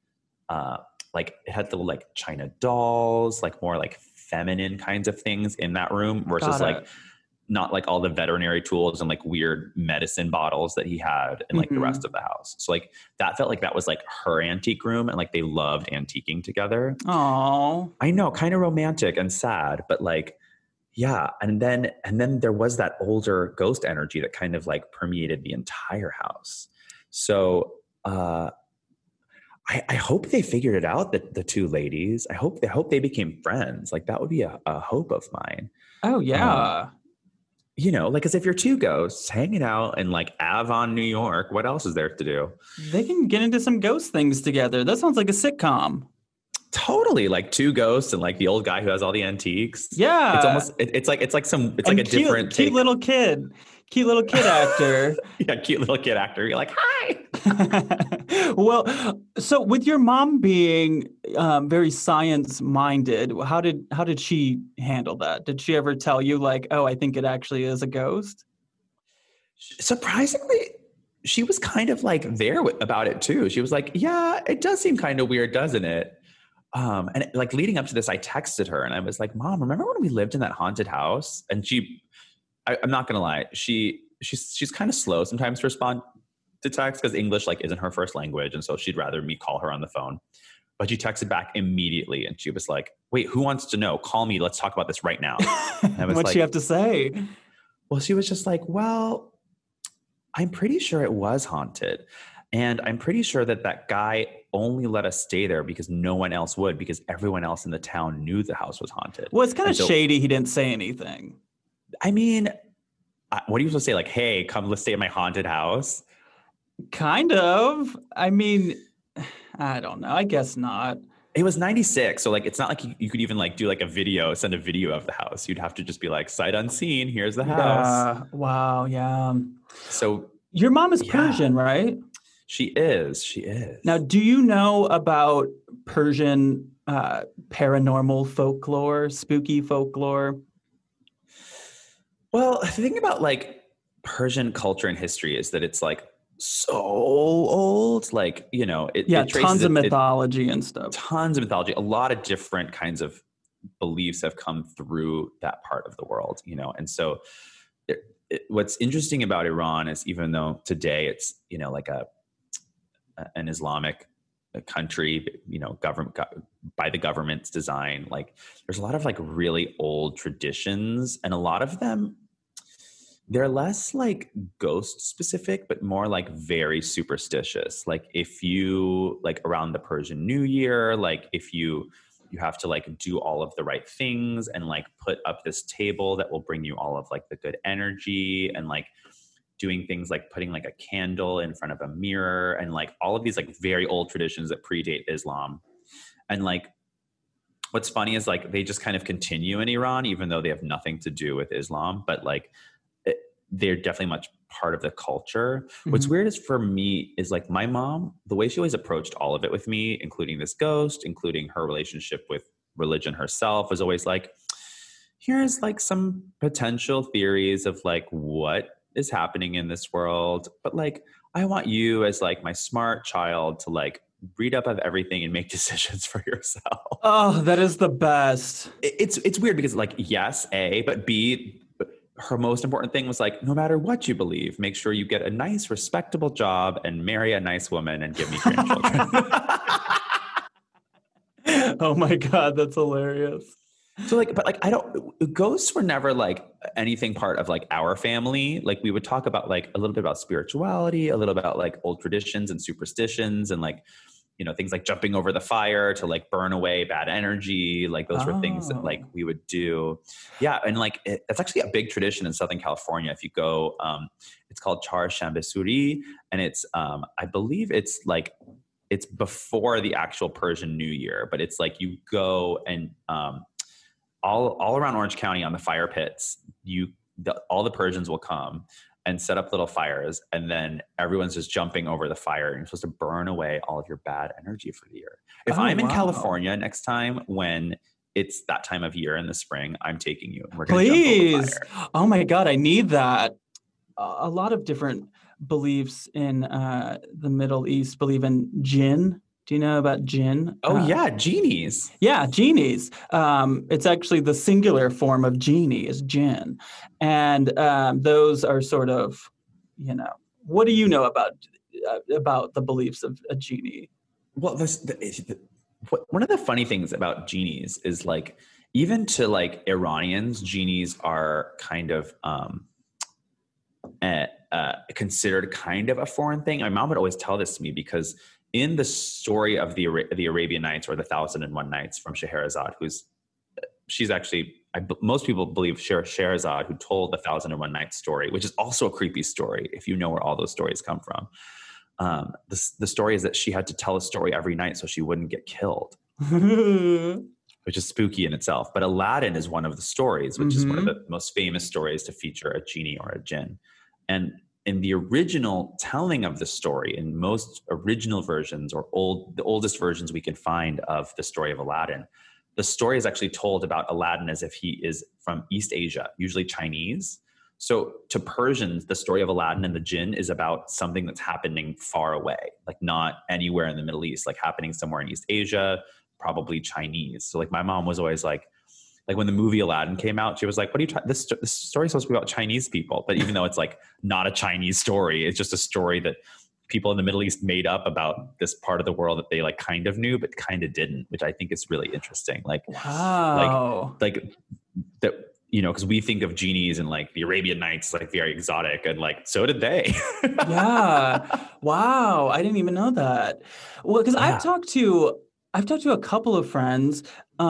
it had little like China dolls, like more like feminine kinds of things in that room versus like not like all the veterinary tools and like weird medicine bottles that he had in like the rest of the house. So like that felt like that was like her antique room, and like they loved antiquing together. Oh, I know, kind of romantic and sad, but like, yeah. And then there was that older ghost energy that kind of like permeated the entire house. So, I hope they figured it out, the two ladies. I hope they became friends. Like that would be a hope of mine. Oh yeah. Like as if you're two ghosts hanging out in like Avon, New York, what else is there to do? They can get into some ghost things together. That sounds like a sitcom. Totally, like two ghosts and like the old guy who has all the antiques. Yeah, it's almost it's like a different cute little kid actor. Yeah, cute little kid actor. You're like, hi. Well, so with your mom being very science minded, how did she handle that? Did she ever tell you like, oh, I think it actually is a ghost? Surprisingly, she was kind of like there about it too. She was like, yeah, it does seem kind of weird, doesn't it? And like leading up to this, I texted her and I was like, Mom, remember when we lived in that haunted house? And I'm not going to lie. She's kind of slow sometimes to respond to text because English like isn't her first language. And so she'd rather me call her on the phone, but she texted back immediately. And she was like, wait, who wants to know? Call me. Let's talk about this right now. What'd she have to say? Well, she was just like, well, I'm pretty sure it was haunted. And I'm pretty sure that guy only let us stay there because no one else would, because everyone else in the town knew the house was haunted. Well, it's kind of shady he didn't say anything. I mean, what are you supposed to say? Like, hey, come, let's stay at my haunted house? Kind of. I mean, I don't know. I guess not. It was 96. So like, it's not like you could even like do like send a video of the house. You'd have to just be like, sight unseen, here's the house. Wow. Yeah. So your mom is Persian, right? She is. Now, do you know about Persian paranormal folklore, spooky folklore? Well, the thing about like Persian culture and history is that it's like so old. Like, you know, it tons of mythology and stuff. Tons of mythology. A lot of different kinds of beliefs have come through that part of the world, you know, and so what's interesting about Iran is even though today it's, you know, like an Islamic country, you know, by the government's design, like there's a lot of like really old traditions, and a lot of them, they're less like ghost specific, but more like very superstitious. Like if you like around the Persian New Year, like if you have to like do all of the right things and like put up this table that will bring you all of like the good energy, and like doing things like putting like a candle in front of a mirror, and like all of these like very old traditions that predate Islam. And like, what's funny is like, they just kind of continue in Iran, even though they have nothing to do with Islam, but like they're definitely much part of the culture. Mm-hmm. What's weird is for me is like my mom, the way she always approached all of it with me, including this ghost, including her relationship with religion herself, was always like, here's like some potential theories of like what is happening in this world, but like I want you as like my smart child to like read up of everything and make decisions for yourself. Oh, that is the best. It's weird because like, yes, A, but B, her most important thing was like, no matter what you believe, make sure you get a nice, respectable job and marry a nice woman and give me grandchildren. Oh my God, that's hilarious. So like, but like, ghosts were never like anything part of like our family. Like we would talk about like a little bit about spirituality, a little about like old traditions and superstitions, and like, you know, things like jumping over the fire to like burn away bad energy. Like those were things that like we would do. Yeah. And like, it's actually a big tradition in Southern California. If you go, it's called Char Shambhe Suri, and it's, I believe it's like, it's before the actual Persian New Year, but it's like you go and, all around Orange County on the fire pits, all the Persians will come and set up little fires, and then everyone's just jumping over the fire, and you're supposed to burn away all of your bad energy for the year. If I'm in California next time when it's that time of year in the spring, I'm taking you. And we're going to jump over the fire. Oh my God, I need that. A lot of different beliefs in the Middle East believe in jinn. Do you know about jinn? Oh, yeah, genies. Yeah, genies. It's actually the singular form of genie is jinn. And those are sort of, you know, what do you know about the beliefs of a genie? Well, one of the funny things about genies is like, even to like Iranians, genies are kind of considered kind of a foreign thing. My mom would always tell this to me because in the story of the Arabian Nights, or the 1001 Nights from Scheherazade, she's actually, most people believe Scheherazade, who told the 1001 Nights story, which is also a creepy story if you know where all those stories come from. The story is that she had to tell a story every night so she wouldn't get killed. which is spooky in itself. But Aladdin is one of the stories, which is one of the most famous stories to feature a genie or a jinn. And in the original telling of the story, in most original versions or the oldest versions we can find of the story of Aladdin, the story is actually told about Aladdin as if he is from East Asia, usually Chinese. So to Persians, the story of Aladdin and the jinn is about something that's happening far away, like not anywhere in the Middle East, like happening somewhere in East Asia, probably Chinese. So like my mom was always like when the movie Aladdin came out, she was like, what are you trying? This story is supposed to be about Chinese people. But even though it's like not a Chinese story, it's just a story that people in the Middle East made up about this part of the world that they like kind of knew, but kind of didn't, which I think is really interesting. Like, wow. like that, you know, because we think of genies and like the Arabian Nights, like very exotic, and like so did they. Yeah. Wow. I didn't even know that. Well, because I've talked to a couple of friends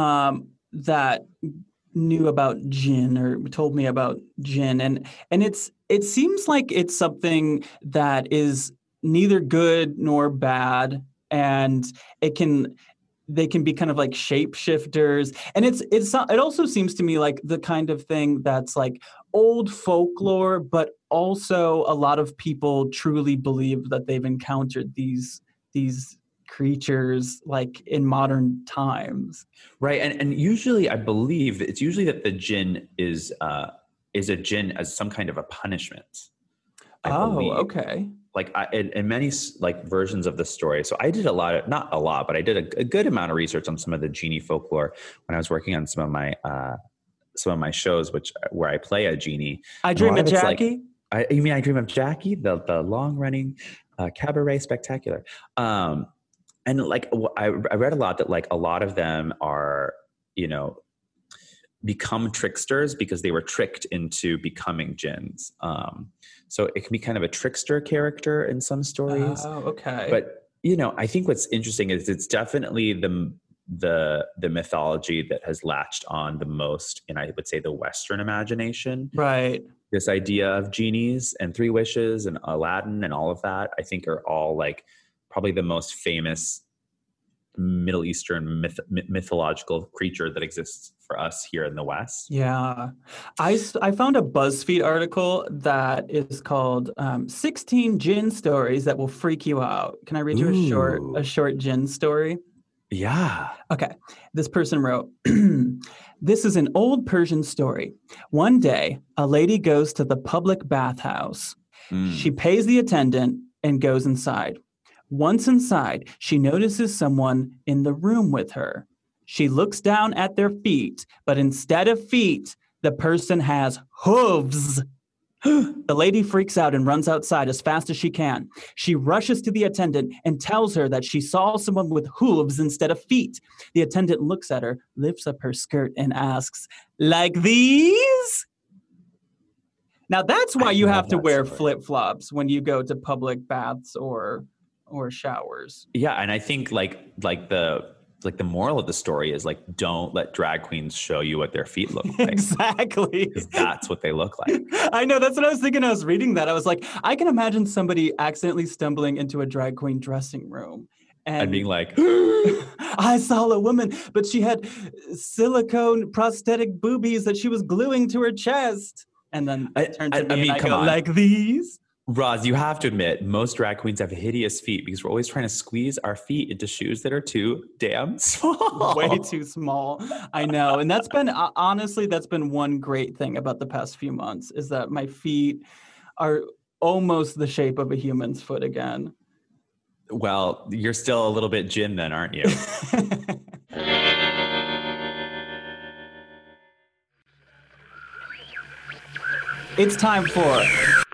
that knew about jinn or told me about jinn, and it seems like it's something that is neither good nor bad, and they can be kind of like shapeshifters, and it also seems to me like the kind of thing that's like old folklore, but also a lot of people truly believe that they've encountered these creatures like in modern times. Right. And usually I believe it's usually that the jinn is a jinn as some kind of a punishment. I believe. Okay. Like in many like versions of the story. So I did not a lot, but I did a good amount of research on some of the genie folklore when I was working on some of my shows, where I play a genie. I Dream of Jackie? You mean I Dream of Jackie? The long running cabaret spectacular. And like I read a lot that like a lot of them are, you know, become tricksters because they were tricked into becoming jinns. So it can be kind of a trickster character in some stories. Oh, okay. But, you know, I think what's interesting is it's definitely the mythology that has latched on the most in, I would say, the Western imagination. Right. This idea of genies and three wishes and Aladdin and all of that, I think are all like probably the most famous Middle Eastern mythological creature that exists for us here in the West. Yeah. I found a BuzzFeed article that is called 16 Jinn Stories That Will Freak You Out. Can I read you a short Jinn story? Yeah. Okay. This person wrote, this is an old Persian story. One day, a lady goes to the public bathhouse. She pays the attendant and goes inside. Once inside, she notices someone in the room with her. She looks down at their feet, but instead of feet, the person has hooves. The lady freaks out and runs outside as fast as she can. She rushes to the attendant and tells her that she saw someone with hooves instead of feet. The attendant looks at her, lifts up her skirt, and asks, "Like these?" Now that's why you have to wear flip-flops when you go to public baths or showers. Yeah, and I think like the moral of the story is like, don't let drag queens show you what their feet look like. Exactly. Because that's what they look like. I know, that's what I was thinking. I was reading that. I was like, I can imagine somebody accidentally stumbling into a drag queen dressing room and being like, I saw a woman, but she had silicone prosthetic boobies that she was gluing to her chest. And then turned to me and I go, like these? Roz, you have to admit, most drag queens have hideous feet because we're always trying to squeeze our feet into shoes that are too damn small. Way too small. I know. And that's been, honestly, that's been one great thing about the past few months is that my feet are almost the shape of a human's foot again. Well, you're still a little bit jinn then, aren't you? It's time for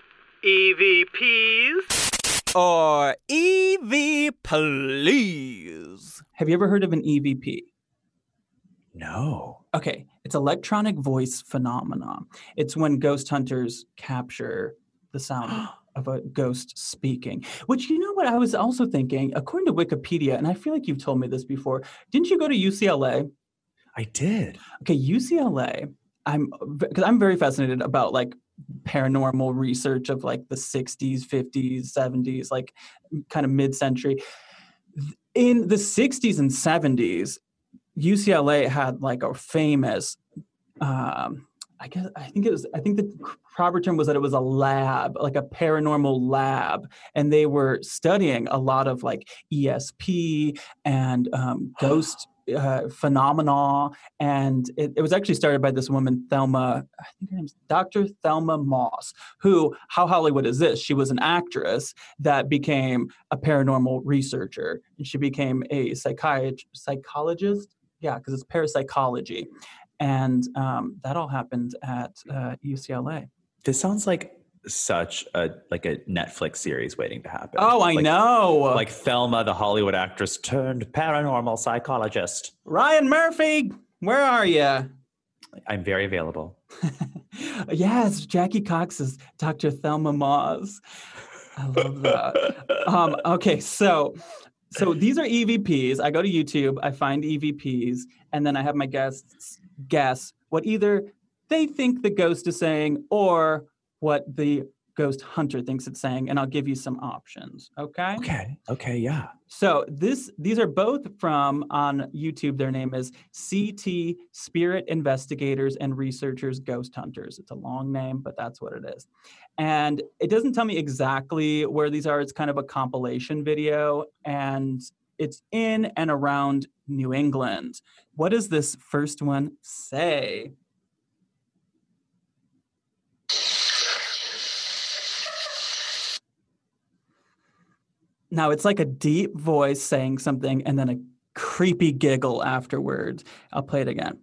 EVPs or EV Please. Have you ever heard of an EVP? No. Okay, it's electronic voice phenomenon. It's when ghost hunters capture the sound of a ghost speaking. Which, you know what I was also thinking, according to Wikipedia, and I feel like you've told me this before, didn't you go to UCLA? I did. Okay, UCLA, because I'm very fascinated about like paranormal research of like the 60s, 50s, 70s, like kind of mid-century. In the 60s and 70s, UCLA had like a famous, I think the proper term was that it was a lab, like a paranormal lab, and they were studying a lot of like ESP and ghost phenomena. And it was actually started by this woman, Thelma, I think her name's Dr. Thelma Moss, who, how Hollywood is this? She was an actress that became a paranormal researcher, and she became a psychologist. Yeah, because it's parapsychology. And that all happened at UCLA. This sounds like such a Netflix series waiting to happen. Oh, I know. Like Thelma, the Hollywood actress turned paranormal psychologist. Ryan Murphy, where are you? I'm very available. Yes, Jackie Cox is Dr. Thelma Moss. I love that. Okay, so these are EVPs. I go to YouTube, I find EVPs, and then I have my guests guess what either they think the ghost is saying or what the ghost hunter thinks it's saying, and I'll give you some options, okay? Okay, yeah. So these are both from, on YouTube, their name is CT, Spirit Investigators and Researchers Ghost Hunters. It's a long name, but that's what it is. And it doesn't tell me exactly where these are. It's kind of a compilation video, and it's in and around New England. What does this first one say? Now, it's like a deep voice saying something and then a creepy giggle afterwards. I'll play it again.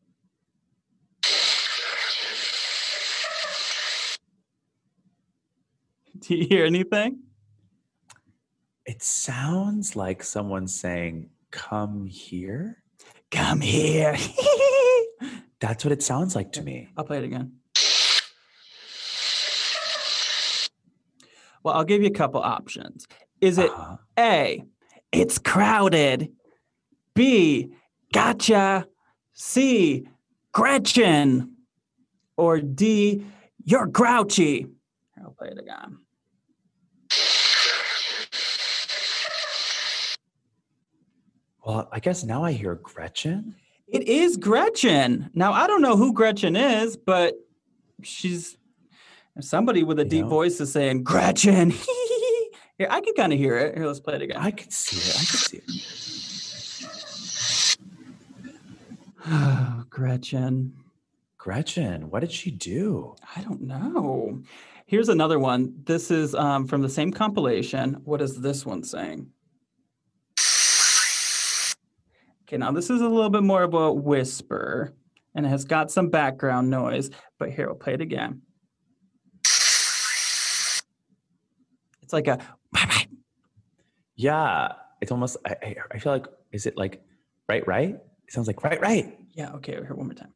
Do you hear anything? It sounds like someone saying, "Come here." Come here. That's what it sounds like to me. I'll play it again. Well, I'll give you a couple options. Is it A, it's crowded, B, gotcha, C, Gretchen, or D, you're grouchy? I'll play it again. Well, I guess now I hear Gretchen. It is Gretchen. Now, I don't know who Gretchen is, but she's somebody with a deep voice is saying, Gretchen. Here, I can kind of hear it. Here, let's play it again. I can see it. Oh, Gretchen. Gretchen, what did she do? I don't know. Here's another one. This is from the same compilation. What is this one saying? Okay, now this is a little bit more of a whisper, and it has got some background noise, but here, we'll play it again. It's like a... Yeah, it's almost, I feel like, is it like, right? It sounds like, right. Yeah, okay, here, one more time.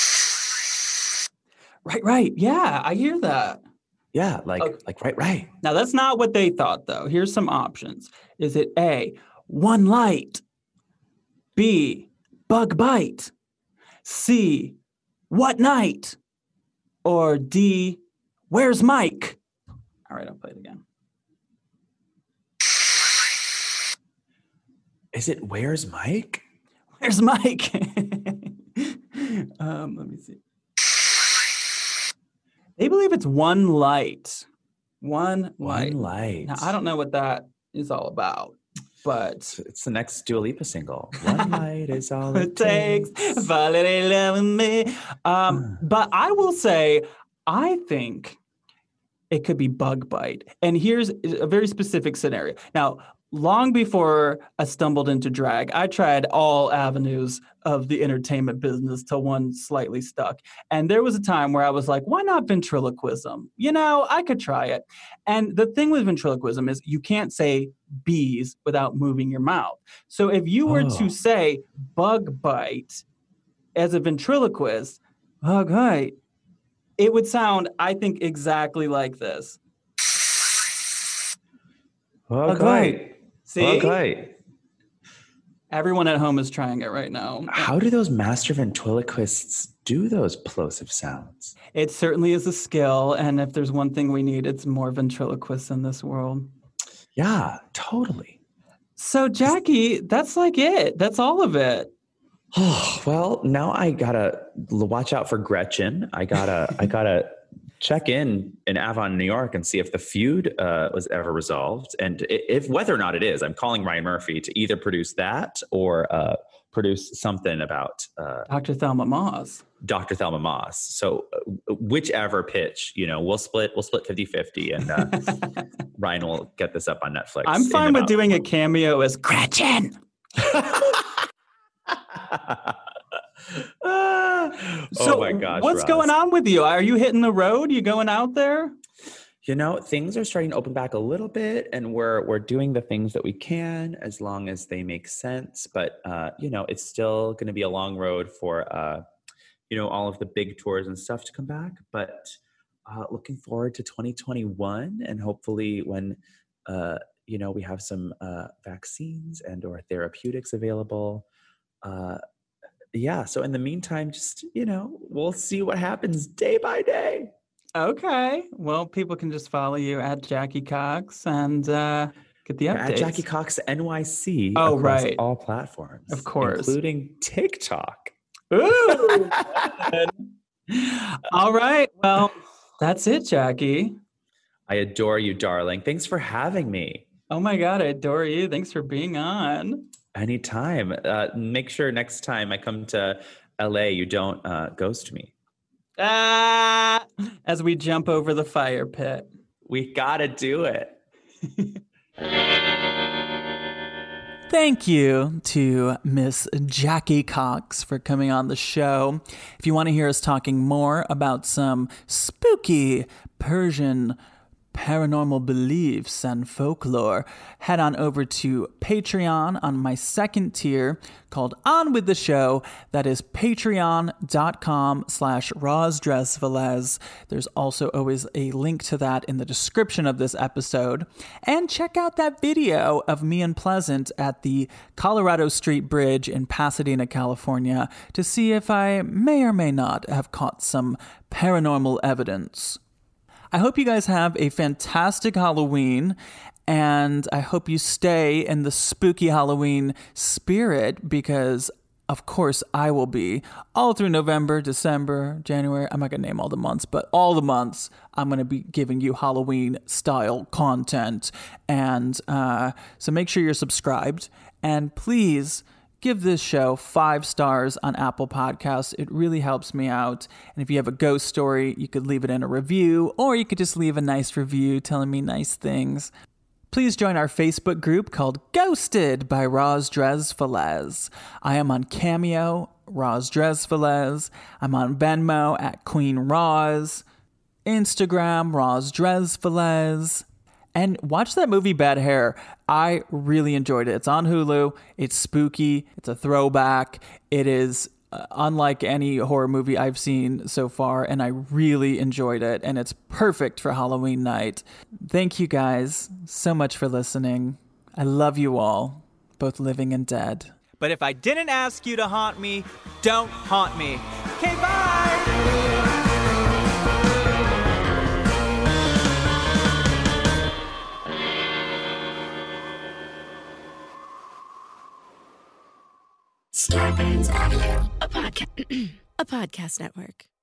Right, yeah, I hear that. Yeah, like right. Now, that's not what they thought, though. Here's some options. Is it A, one light, B, bug bite, C, what night, or D, where's Mike? All right, I'll play it again. Is it where's Mike? Where's Mike? Let me see. They believe it's one light. One light. Now, I don't know what that is all about, but... It's the next Dua Lipa single. One light is all it takes. Falling in love with me. But I will say, I think it could be bug bite. And here's a very specific scenario. Now, long before I stumbled into drag, I tried all avenues of the entertainment business till one slightly stuck. And there was a time where I was like, why not ventriloquism? I could try it. And the thing with ventriloquism is you can't say bees without moving your mouth. So if you were to say bug bite as a ventriloquist, bug bite, it would sound, I think, exactly like this. Bug bite. See? Okay. Everyone at home is trying it right now. How do those master ventriloquists do those plosive sounds? It certainly is a skill, and if there's one thing we need, it's more ventriloquists in this world. Yeah, totally. So, Jackie, that's like it. That's all of it. Oh, well, now I gotta watch out for Gretchen. I gotta check in Avon, New York, and see if the feud was ever resolved, and if whether or not it is. I'm calling Ryan Murphy to either produce that or produce something about Dr. Thelma Moss. Dr. Thelma Moss. So whichever pitch, we'll split 50-50, and Ryan will get this up on Netflix. I'm fine with doing a cameo as Gretchen. Oh my gosh. What's Roz. going on with you? Are you hitting the road? You going out there? Things are starting to open back a little bit, and we're doing the things that we can as long as they make sense. But it's still going to be a long road for all of the big tours and stuff to come back. But looking forward to 2021, and hopefully when we have some vaccines and or therapeutics available. So in the meantime, just, we'll see what happens day by day. Okay. Well, people can just follow you at Jackie Cox and get the updates. At Jackie Cox NYC across right. all platforms. Of course. Including TikTok. Ooh. All right. Well, that's it, Jackie. I adore you, darling. Thanks for having me. Oh my God, I adore you. Thanks for being on. Anytime. Make sure next time I come to LA, you don't ghost me. As we jump over the fire pit. We gotta do it. Thank you to Miss Jackie Cox for coming on the show. If you want to hear us talking more about some spooky Persian paranormal beliefs and folklore, head on over to Patreon on my second tier called On With The Show. That is patreon.com/RozDressVelez. There's also always a link to that in the description of this episode. And check out that video of me and Pleasant at the Colorado Street Bridge in Pasadena, California, to see if I may or may not have caught some paranormal evidence. I hope you guys have a fantastic Halloween, and I hope you stay in the spooky Halloween spirit, because of course I will be all through November, December, January. I'm not going to name all the months, but all the months I'm going to be giving you Halloween style content. And so make sure you're subscribed, and please give this show 5 stars on Apple Podcasts. It really helps me out. And if you have a ghost story, you could leave it in a review, or you could just leave a nice review telling me nice things. Please join our Facebook group called Ghosted by Roz Dresvelez. I am on Cameo, Roz Dresvelez. I'm on Venmo at Queen Roz. Instagram, Roz Dresvelez. And watch that movie Bad Hair. I really enjoyed it. It's on Hulu. It's spooky. It's a throwback. It is unlike any horror movie I've seen so far, and I really enjoyed it. And it's perfect for Halloween night. Thank you guys so much for listening. I love you all, both living and dead. But if I didn't ask you to haunt me, don't haunt me. Okay, bye! Starburns Audio, a podcast network.